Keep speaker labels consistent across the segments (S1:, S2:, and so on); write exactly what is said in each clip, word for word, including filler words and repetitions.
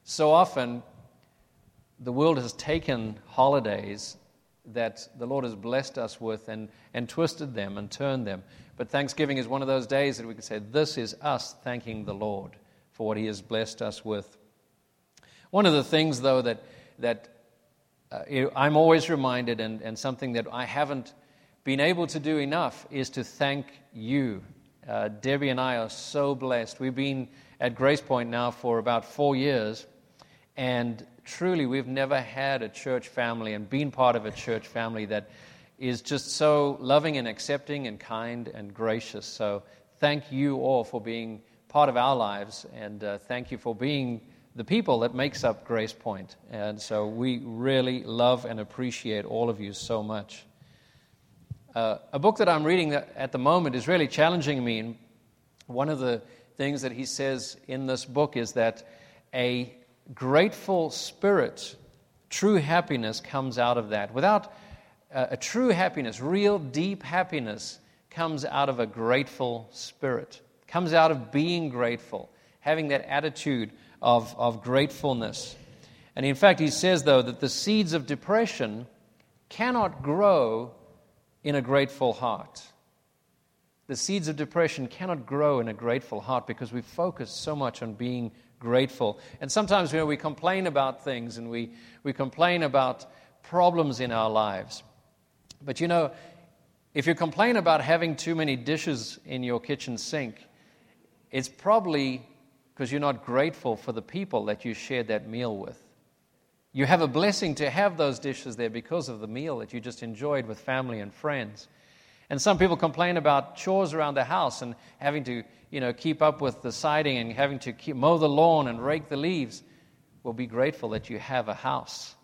S1: So often, the world has taken holidays that the Lord has blessed us with and, and twisted them and turned them. But Thanksgiving is one of those days that we can say, this is us thanking the Lord for what He has blessed us with. One of the things, though, that that uh, I'm always reminded, and, and something that I haven't been able to do enough, is to thank you. Uh, Debbie and I are so blessed. We've been at Grace Point now for about four years, and truly we've never had a church family and been part of a church family that is just so loving and accepting and kind and gracious. So thank you all for being part of our lives, and uh, thank you for being the people that makes up Grace Point. And so we really love and appreciate all of you so much. Uh, a book that I'm reading that at the moment is really challenging me. And one of the things that he says in this book is that a grateful spirit, true happiness comes out of that. Without uh, a true happiness, real deep happiness comes out of a grateful spirit. Comes out of being grateful, having that attitude of, of gratefulness. And in fact, he says, though, that the seeds of depression cannot grow in a grateful heart. The seeds of depression cannot grow in a grateful heart because we focus so much on being grateful. And sometimes, you know, we complain about things and we, we complain about problems in our lives. But, you know, if you complain about having too many dishes in your kitchen sink, it's probably because you're not grateful for the people that you shared that meal with. You have a blessing to have those dishes there because of the meal that you just enjoyed with family and friends. And some people complain about chores around the house and having to, you know, keep up with the siding and having to keep, mow the lawn and rake the leaves. Well, be grateful that you have a house.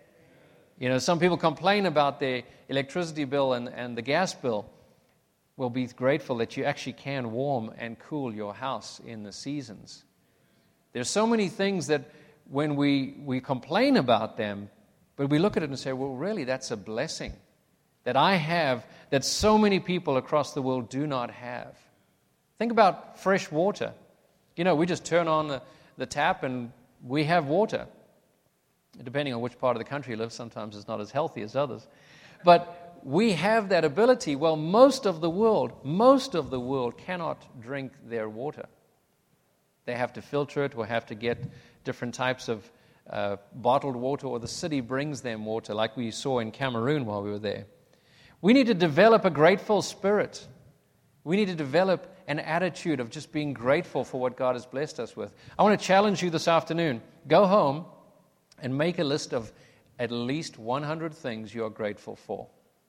S1: You know, some people complain about their electricity bill and, and the gas bill. Well, be grateful that you actually can warm and cool your house in the seasons. There's so many things that when we, we complain about them, but we look at it and say, well, really, that's a blessing that I have that so many people across the world do not have. Think about fresh water. You know, we just turn on the, the tap and we have water. Depending on which part of the country you live, sometimes it's not as healthy as others. But we have that ability. Well, most of the world, most of the world cannot drink their water. They have to filter it or have to get different types of uh, bottled water, or the city brings them water, like we saw in Cameroon while we were there. We need to develop a grateful spirit. We need to develop an attitude of just being grateful for what God has blessed us with. I want to challenge you this afternoon. Go home and make a list of at least one hundred things you are grateful for.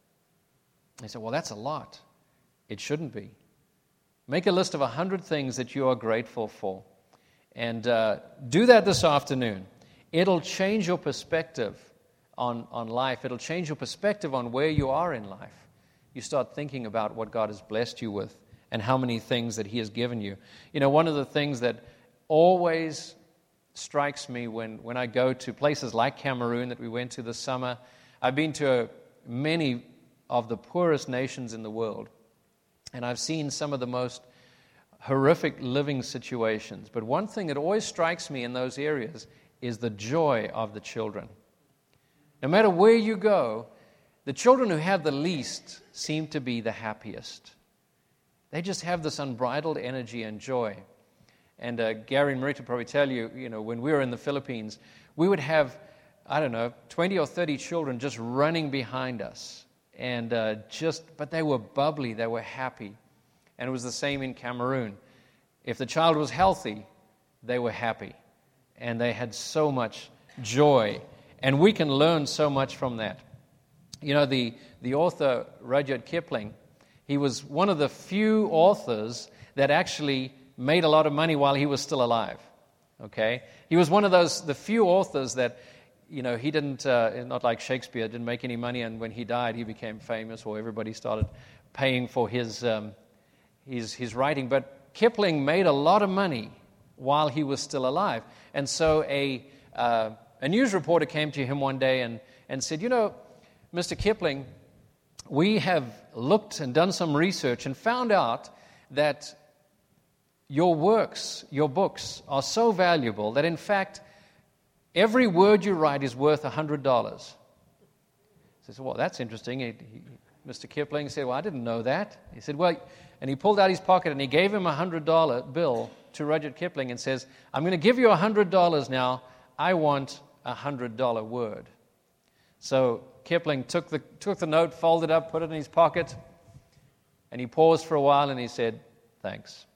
S1: They say, well, that's a lot. It shouldn't be. Make a list of one hundred things that you are grateful for. And uh, do that this afternoon. It'll change your perspective on, on life. It'll change your perspective on where you are in life. You start thinking about what God has blessed you with and how many things that He has given you. You know, one of the things that always strikes me when, when I go to places like Cameroon that we went to this summer, I've been to many of the poorest nations in the world, and I've seen some of the most horrific living situations. But one thing that always strikes me in those areas is the joy of the children. No matter where you go, the children who have the least seem to be the happiest. They just have this unbridled energy and joy. And uh, Gary and Marita probably tell you, you know, when we were in the Philippines, we would have, I don't know, twenty or thirty children just running behind us. And uh, just, but they were bubbly, they were happy. And it was the same in Cameroon. If the child was healthy, they were happy. And they had so much joy. And we can learn so much from that. You know, the, the author Rudyard Kipling, he was one of the few authors that actually made a lot of money while he was still alive. Okay? He was one of those, the few authors that, you know, he didn't, uh, not like Shakespeare, didn't make any money, and when he died, he became famous, or everybody started paying for his, um, his, his writing. But Kipling made a lot of money while he was still alive. And so a, uh, a news reporter came to him one day and, and said, you know, Mister Kipling, we have looked and done some research and found out that your works, your books, are so valuable that, in fact, every word you write is worth one hundred dollars. He says, well, that's interesting. He, he, Mister Kipling said, well, I didn't know that. He said, well, and he pulled out his pocket and he gave him a one hundred dollar bill to Rudyard Kipling and says, I'm going to give you one hundred dollars now. I want a one hundred dollar word. So Kipling took the, took the note, folded up, put it in his pocket, and he paused for a while and he said, thanks.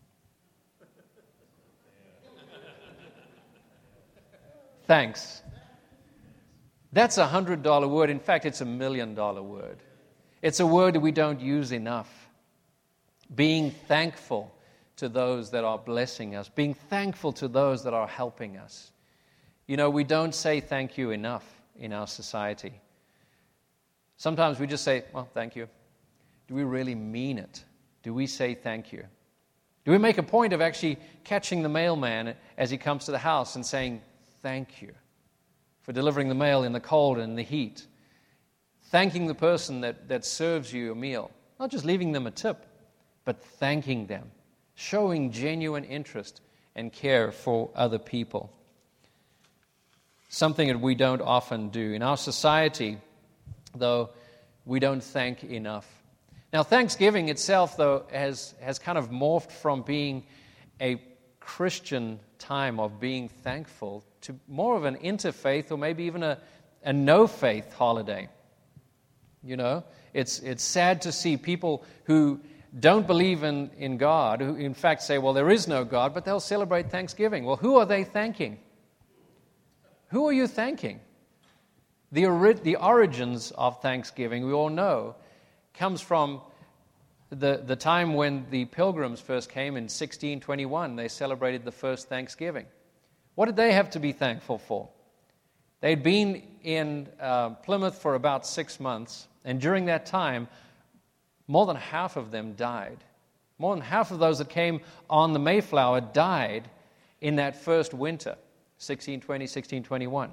S1: Thanks. That's a one hundred dollar word. In fact, it's a million dollar word. It's a word that we don't use enough. Being thankful to those that are blessing us. Being thankful to those that are helping us. You know, we don't say thank you enough in our society. Sometimes we just say, well, thank you. Do we really mean it? Do we say thank you? Do we make a point of actually catching the mailman as he comes to the house and saying, thank you for delivering the mail in the cold and the heat? Thanking the person that, that serves you a meal. Not just leaving them a tip, but thanking them. Showing genuine interest and care for other people. Something that we don't often do. In our society, though, we don't thank enough. Now, Thanksgiving itself, though, has, has kind of morphed from being a Christian time of being thankful to more of an interfaith or maybe even a, a no-faith holiday. You know, it's it's sad to see people who don't believe in, in God, who in fact say, well, there is no God, but they'll celebrate Thanksgiving. Well, who are they thanking? Who are you thanking? The, ori- the origins of Thanksgiving, we all know, comes from the, the time when the Pilgrims first came in sixteen twenty-one. They celebrated the first Thanksgiving. What did they have to be thankful for? They'd been in uh, Plymouth for about six months, and during that time, more than half of them died. More than half of those that came on the Mayflower died in that first winter, sixteen twenty, sixteen twenty-one.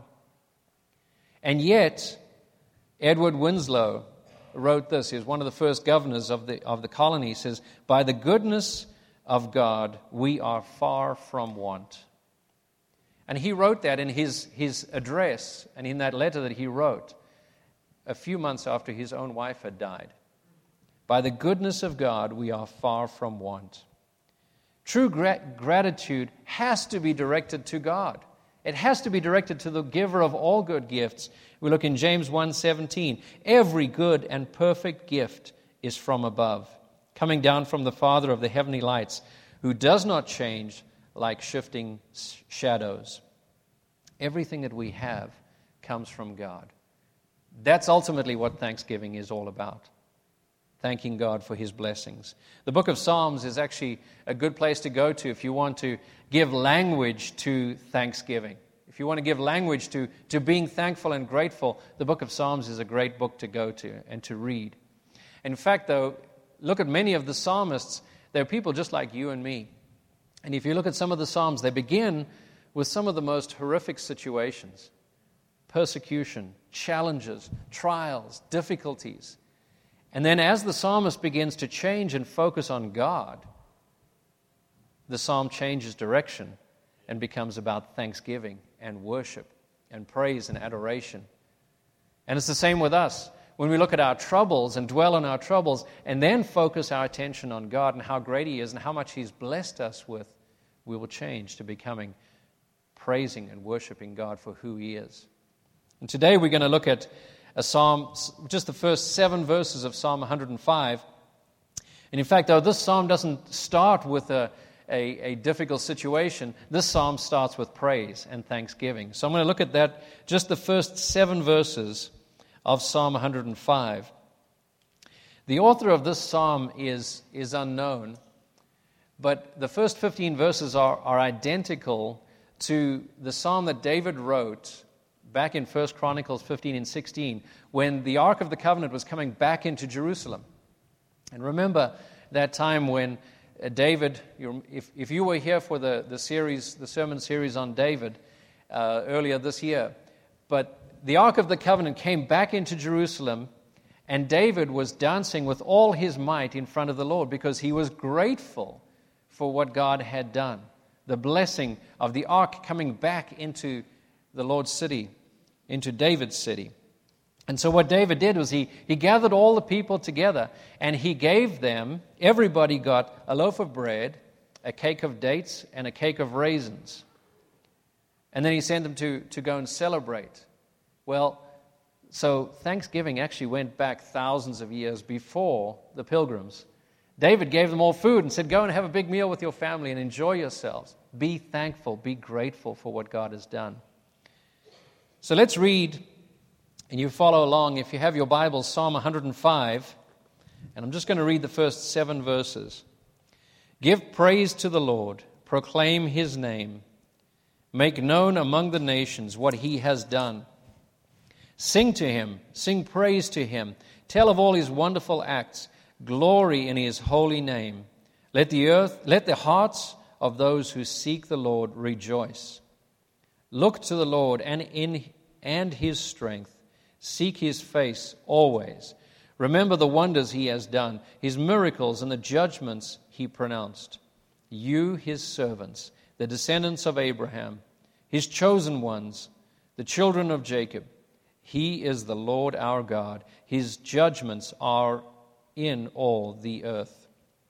S1: And yet, Edward Winslow wrote this. He was one of the first governors of the, of the colony. He says, by the goodness of God, we are far from want. And he wrote that in his, his address and in that letter that he wrote a few months after his own wife had died. By the goodness of God, we are far from want. True gra- gratitude has to be directed to God. It has to be directed to the giver of all good gifts. We look in James one seventeen. Every good and perfect gift is from above, coming down from the Father of the heavenly lights, who does not change like shifting shadows. Everything that we have comes from God. That's ultimately what Thanksgiving is all about. Thanking God for His blessings. The book of Psalms is actually a good place to go to if you want to give language to Thanksgiving. If you want to give language to, to being thankful and grateful, the book of Psalms is a great book to go to and to read. In fact, though, look at many of the psalmists. They're people just like you and me. And if you look at some of the Psalms, they begin with some of the most horrific situations. Persecution, challenges, trials, difficulties. And then as the psalmist begins to change and focus on God, the psalm changes direction and becomes about thanksgiving and worship and praise and adoration. And it's the same with us. When we look at our troubles and dwell on our troubles and then focus our attention on God and how great He is and how much He's blessed us with, we will change to becoming praising and worshiping God for who He is. And today we're going to look at a psalm, just the first seven verses of Psalm one hundred five. And in fact, though this psalm doesn't start with a, a, a difficult situation, this psalm starts with praise and thanksgiving. So I'm going to look at that, just the first seven verses of Psalm one hundred five. The author of this psalm is, is unknown, but the first fifteen verses are, are identical to the psalm that David wrote back in First Chronicles fifteen and sixteen, when the Ark of the Covenant was coming back into Jerusalem. And remember that time when David, if, if you were here for the, the series, the sermon series on David uh, earlier this year, but the Ark of the Covenant came back into Jerusalem, and David was dancing with all his might in front of the Lord because he was grateful for what God had done. The blessing of the Ark coming back into the the Lord's city into David's city. And so what David did was he, he gathered all the people together, and he gave them, everybody got a loaf of bread, a cake of dates, and a cake of raisins. And then he sent them to, to go and celebrate. Well, so Thanksgiving actually went back thousands of years before the pilgrims. David gave them all food and said, go and have a big meal with your family and enjoy yourselves. Be thankful, be grateful for what God has done. So let's read, and you follow along. If you have your Bible, Psalm one hundred five, and I'm just going to read the first seven verses. Give praise to the Lord, proclaim His name. Make known among the nations what He has done. Sing to Him, sing praise to Him. Tell of all His wonderful acts. Glory in His holy name. Let the earth, let the hearts of those who seek the Lord rejoice. Look to the Lord and in and His strength. Seek His face always. Remember the wonders He has done, His miracles and the judgments He pronounced. You, His servants, the descendants of Abraham, His chosen ones, the children of Jacob. He is the Lord our God. His judgments are in all the earth.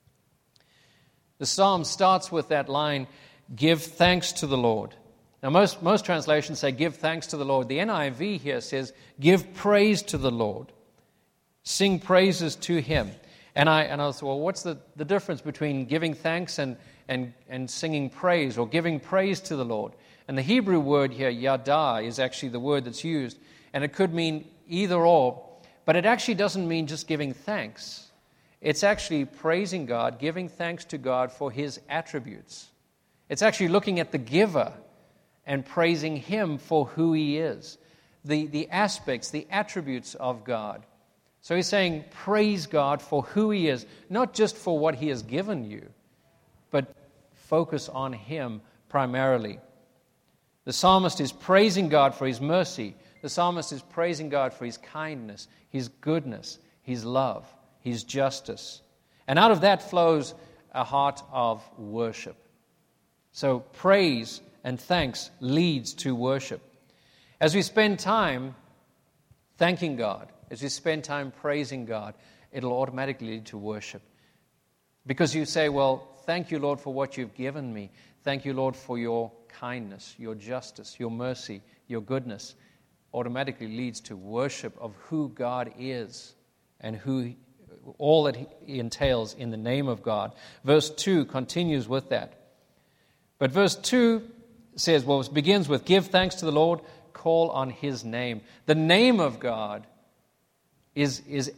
S1: The psalm starts with that line, give thanks to the Lord. Now, most, most translations say, give thanks to the Lord. The N I V here says, give praise to the Lord. Sing praises to Him. And I and I was, well, what's the, the difference between giving thanks and, and, and singing praise, or giving praise to the Lord? And the Hebrew word here, yada, is actually the word that's used. And it could mean either or, but it actually doesn't mean just giving thanks. It's actually praising God, giving thanks to God for His attributes. It's actually looking at the giver and praising Him for who He is, the, the aspects, the attributes of God. So he's saying, praise God for who He is, not just for what He has given you, but focus on Him primarily. The psalmist is praising God for His mercy. The psalmist is praising God for His kindness, His goodness, His love, His justice. And out of that flows a heart of worship. So praise and thanks leads to worship. As we spend time thanking God, as you spend time praising God, it'll automatically lead to worship. Because you say, well, thank you, Lord, for what you've given me. Thank you, Lord, for your kindness, your justice, your mercy, your goodness. Automatically leads to worship of who God is and who all that He entails in the name of God. Verse two continues with that. But verse two says, well, it begins with, give thanks to the Lord, call on His name. The name of God is, is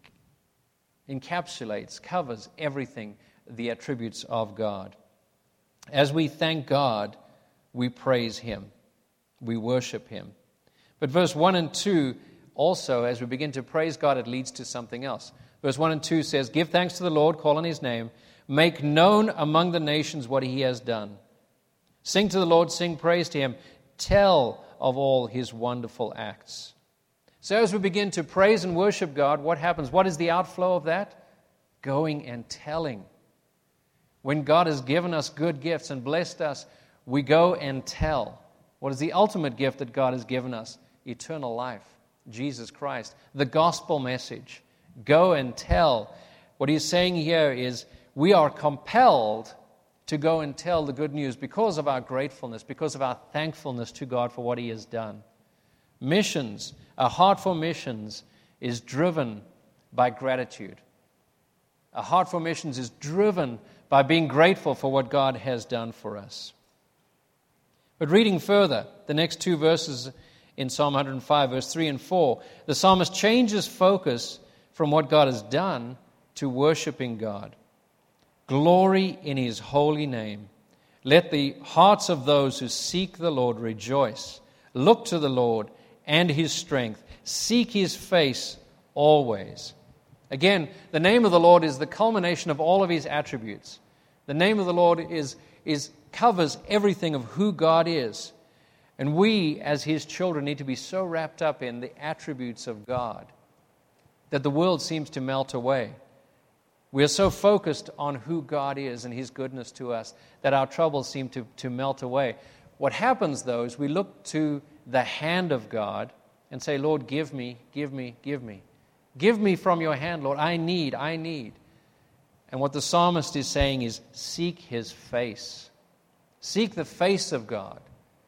S1: encapsulates, covers everything, the attributes of God. As we thank God, we praise Him. We worship Him. But verse one and two also, as we begin to praise God, it leads to something else. Verse one and two says, give thanks to the Lord, call on His name, make known among the nations what He has done. Sing to the Lord, sing praise to Him, tell of all His wonderful acts. So as we begin to praise and worship God, what happens? What is the outflow of that? Going and telling. When God has given us good gifts and blessed us, we go and tell. What is the ultimate gift that God has given us? Eternal life, Jesus Christ, the gospel message. Go and tell. What He's saying here is we are compelled to go and tell the good news because of our gratefulness, because of our thankfulness to God for what He has done. Missions, a heart for missions, is driven by gratitude. A heart for missions is driven by being grateful for what God has done for us. But reading further, the next two verses in Psalm one hundred five, verse three and four, the psalmist changes focus from what God has done to worshiping God. Glory in His holy name. Let the hearts of those who seek the Lord rejoice. Look to the Lord and His strength. Seek His face always. Again, the name of the Lord is the culmination of all of His attributes. The name of the Lord is, is covers everything of who God is. And we, as His children, need to be so wrapped up in the attributes of God that the world seems to melt away. We are so focused on who God is and His goodness to us that our troubles seem to, to melt away. What happens, though, is we look to the hand of God and say, Lord, give me, give me, give me. Give me from your hand, Lord. I need, I need. And what the psalmist is saying is, seek his face. Seek the face of God.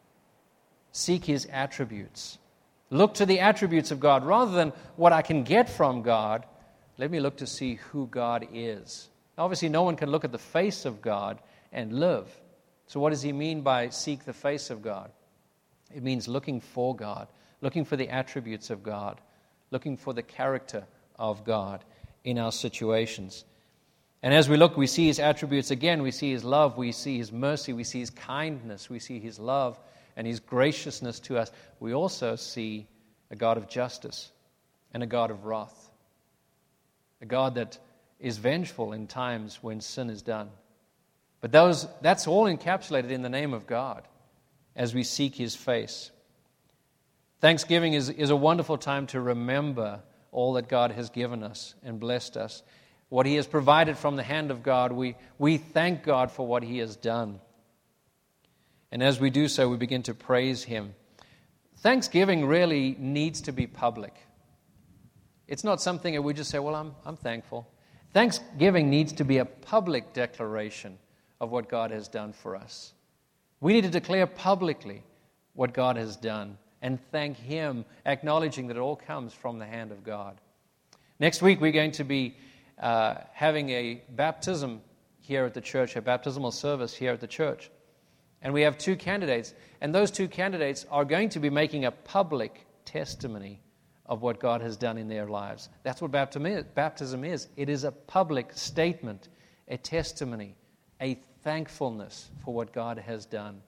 S1: Seek his attributes. Look to the attributes of God. Rather than what I can get from God, let me look to see who God is. Obviously, no one can look at the face of God and live. So what does he mean by seek the face of God? It means looking for God, looking for the attributes of God, looking for the character of God in our situations. And as we look, we see his attributes again. We see his love, we see his mercy, we see his kindness, we see his love and his graciousness to us. We also see a God of justice and a God of wrath, a God that is vengeful in times when sin is done. But those that's all encapsulated in the name of God as we seek his face. Thanksgiving is, is a wonderful time to remember all that God has given us and blessed us. What he has provided from the hand of God, we, we thank God for what he has done. And as we do so, we begin to praise him. Thanksgiving really needs to be public. It's not something that we just say, well, I'm, I'm thankful. Thanksgiving needs to be a public declaration of what God has done for us. We need to declare publicly what God has done and thank him, acknowledging that it all comes from the hand of God. Next week, we're going to be uh, having a baptism here at the church, a baptismal service here at the church. And we have two candidates, and those two candidates are going to be making a public testimony of what God has done in their lives. That's what baptism is. It is a public statement, a testimony, a thankfulness for what God has done.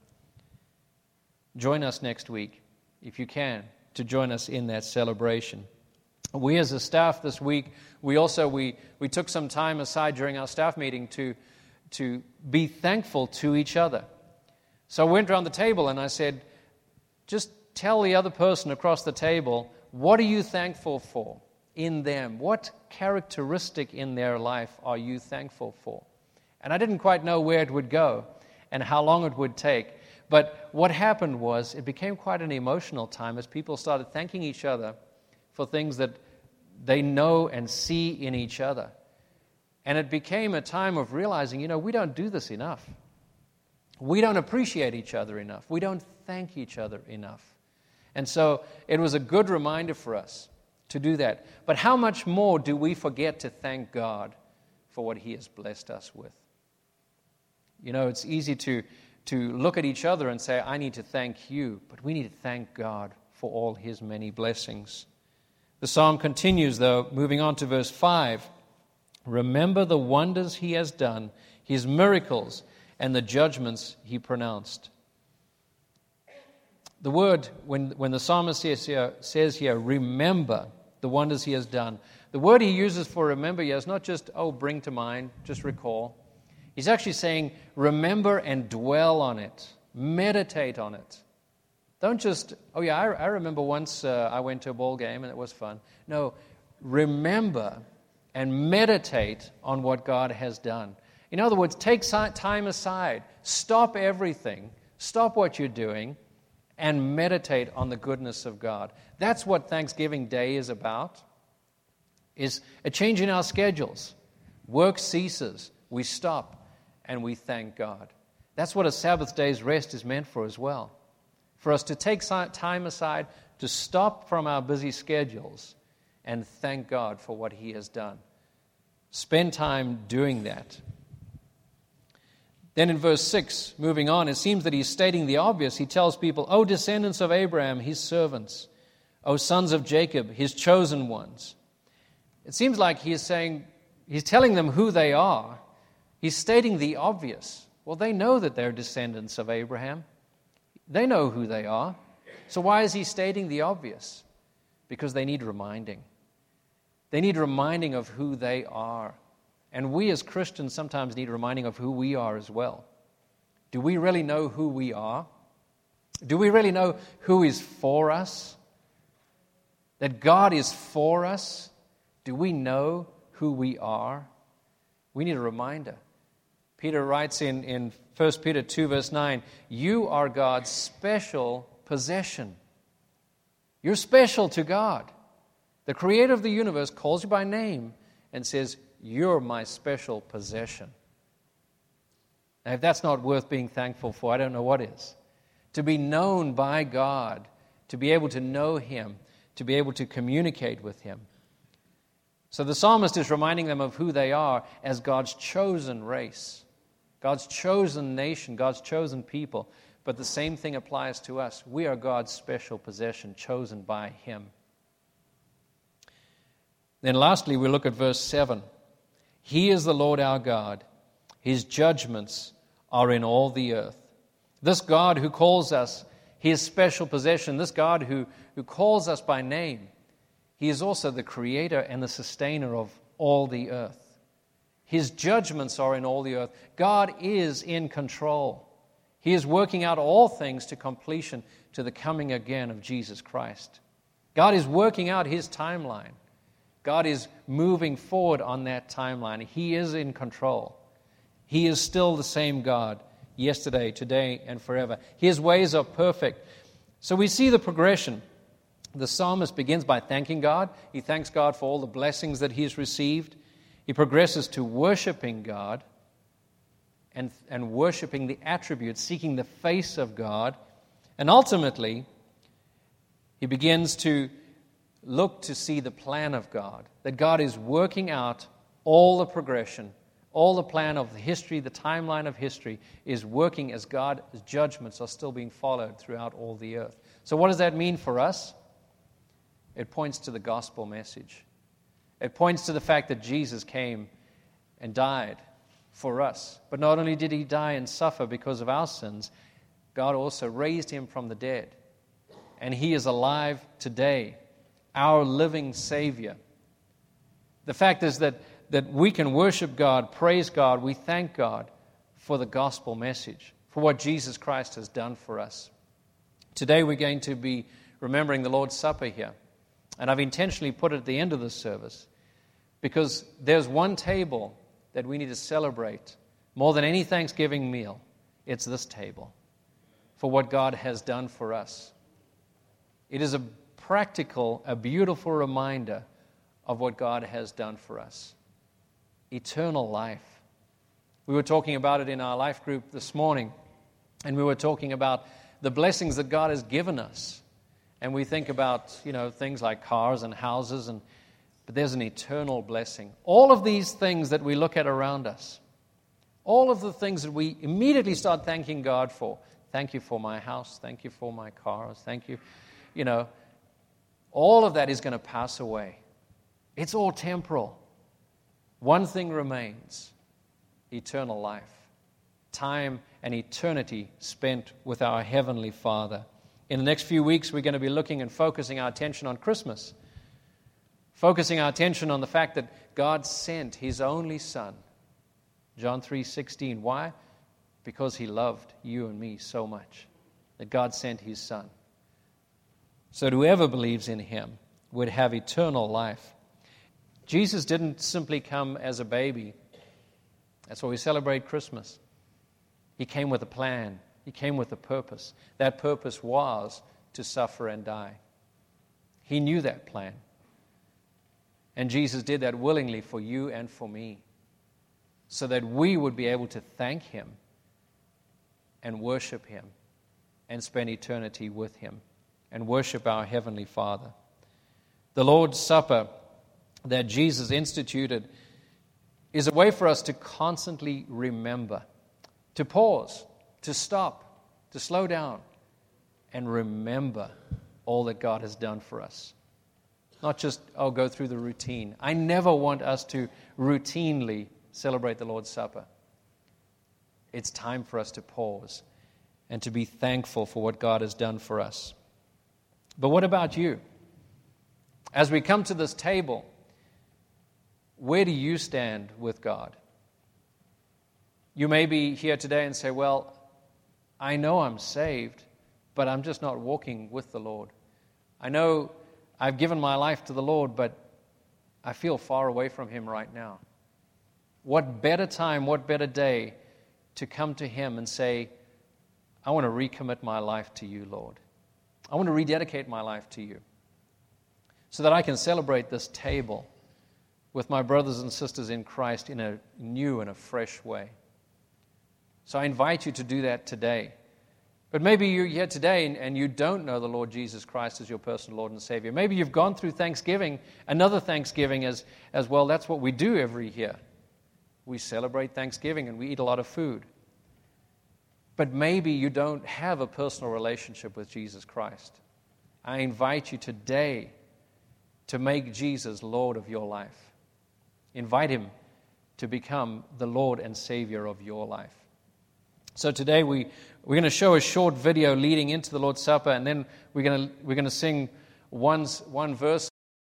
S1: Join us next week, if you can, to join us in that celebration. We as a staff this week, we also, we, we took some time aside during our staff meeting to, to be thankful to each other. So I went around the table and I said, just tell the other person across the table, what are you thankful for in them? What characteristic in their life are you thankful for? And I didn't quite know where it would go and how long it would take. But what happened was it became quite an emotional time as people started thanking each other for things that they know and see in each other. And it became a time of realizing, you know, we don't do this enough. We don't appreciate each other enough. We don't thank each other enough. And so it was a good reminder for us to do that. But how much more do we forget to thank God for what he has blessed us with? You know, it's easy to, to look at each other and say, I need to thank you, but we need to thank God for all his many blessings. The psalm continues, though, moving on to verse five. Remember the wonders he has done, his miracles, and the judgments he pronounced. The word, when, when the psalmist says here, says here, remember the wonders he has done, the word he uses for remember here is not just, oh, bring to mind, just recall. He's actually saying, remember and dwell on it. Meditate on it. Don't just, oh yeah, I, I remember once uh, I went to a ball game and it was fun. No, remember and meditate on what God has done. In other words, take time aside. Stop everything. Stop what you're doing and meditate on the goodness of God. That's what Thanksgiving Day is about, is a change in our schedules. Work ceases. We stop and we thank God. That's what a Sabbath day's rest is meant for as well. For us to take time aside, to stop from our busy schedules and thank God for what he has done. Spend time doing that. Then in verse six, moving on, it seems that he's stating the obvious. He tells people, O descendants of Abraham, his servants, O sons of Jacob, his chosen ones. It seems like he is saying, he's telling them who they are. He's stating the obvious. Well, they know that they're descendants of Abraham. They know who they are. So why is he stating the obvious? Because they need reminding. They need reminding of who they are. And we as Christians sometimes need reminding of who we are as well. Do we really know who we are? Do we really know who is for us? That God is for us? Do we know who we are? We need a reminder. Peter writes in, in First Peter two, verse nine, you are God's special possession. You're special to God. The creator of the universe calls you by name and says, you're my special possession. Now, if that's not worth being thankful for, I don't know what is. To be known by God, to be able to know Him, to be able to communicate with Him. So the psalmist is reminding them of who they are as God's chosen race, God's chosen nation, God's chosen people. But the same thing applies to us. We are God's special possession, chosen by Him. Then lastly, we look at verse seven. He is the Lord our God. His judgments are in all the earth. This God who calls us His special possession, this God who, who calls us by name, He is also the creator and the sustainer of all the earth. His judgments are in all the earth. God is in control. He is working out all things to completion, to the coming again of Jesus Christ. God is working out His timeline. God is moving forward on that timeline. He is in control. He is still the same God, yesterday, today, and forever. His ways are perfect. So we see the progression. The psalmist begins by thanking God. He thanks God for all the blessings that he has received. He progresses to worshiping God and, and worshiping the attributes, seeking the face of God. And ultimately, he begins to look to see the plan of God, that God is working out all the progression, all the plan of the history, the timeline of history is working as God's judgments are still being followed throughout all the earth. So what does that mean for us? It points to the gospel message. It points to the fact that Jesus came and died for us. But not only did He die and suffer because of our sins, God also raised Him from the dead. And He is alive today, our living Savior. The fact is that, that we can worship God, praise God, we thank God for the gospel message, for what Jesus Christ has done for us. Today we're going to be remembering the Lord's Supper here. And I've intentionally put it at the end of this service because there's one table that we need to celebrate more than any Thanksgiving meal. It's this table for what God has done for us. It is a practical, a beautiful reminder of what God has done for us. Eternal life. We were talking about it in our life group this morning, and we were talking about the blessings that God has given us. And we think about, you know, things like cars and houses, and but there's an eternal blessing. All of these things that we look at around us, all of the things that we immediately start thanking God for. Thank you for my house. Thank you for my cars. Thank you. You know, all of that is going to pass away. It's all temporal. One thing remains: eternal life. Time and eternity spent with our Heavenly Father. In the next few weeks, we're going to be looking and focusing our attention on Christmas. Focusing our attention on the fact that God sent His only Son. John three sixteen. Why? Because He loved you and me so much that God sent His Son. So that whoever believes in Him would have eternal life. Jesus didn't simply come as a baby. That's why we celebrate Christmas. He came with a plan. He came with a purpose. That purpose was to suffer and die. He knew that plan. And Jesus did that willingly for you and for me, so that we would be able to thank Him and worship Him and spend eternity with Him and worship our Heavenly Father. The Lord's Supper that Jesus instituted is a way for us to constantly remember, to pause, to stop, to slow down, and remember all that God has done for us. Not just, oh, go through the routine. I never want us to routinely celebrate the Lord's Supper. It's time for us to pause and to be thankful for what God has done for us. But what about you? As we come to this table, where do you stand with God? You may be here today and say, well, I know I'm saved, but I'm just not walking with the Lord. I know I've given my life to the Lord, but I feel far away from Him right now. What better time, what better day to come to Him and say, I want to recommit my life to you, Lord. I want to rededicate my life to you so that I can celebrate this table with my brothers and sisters in Christ in a new and a fresh way. So I invite you to do that today. But maybe you're here today and, and you don't know the Lord Jesus Christ as your personal Lord and Savior. Maybe you've gone through Thanksgiving, another Thanksgiving as, as well. That's what we do every year. We celebrate Thanksgiving and we eat a lot of food. But maybe you don't have a personal relationship with Jesus Christ. I invite you today to make Jesus Lord of your life. Invite Him to become the Lord and Savior of your life. So today we, we're going to show a short video leading into the Lord's Supper, and then we're going to, we're going to sing one, one verse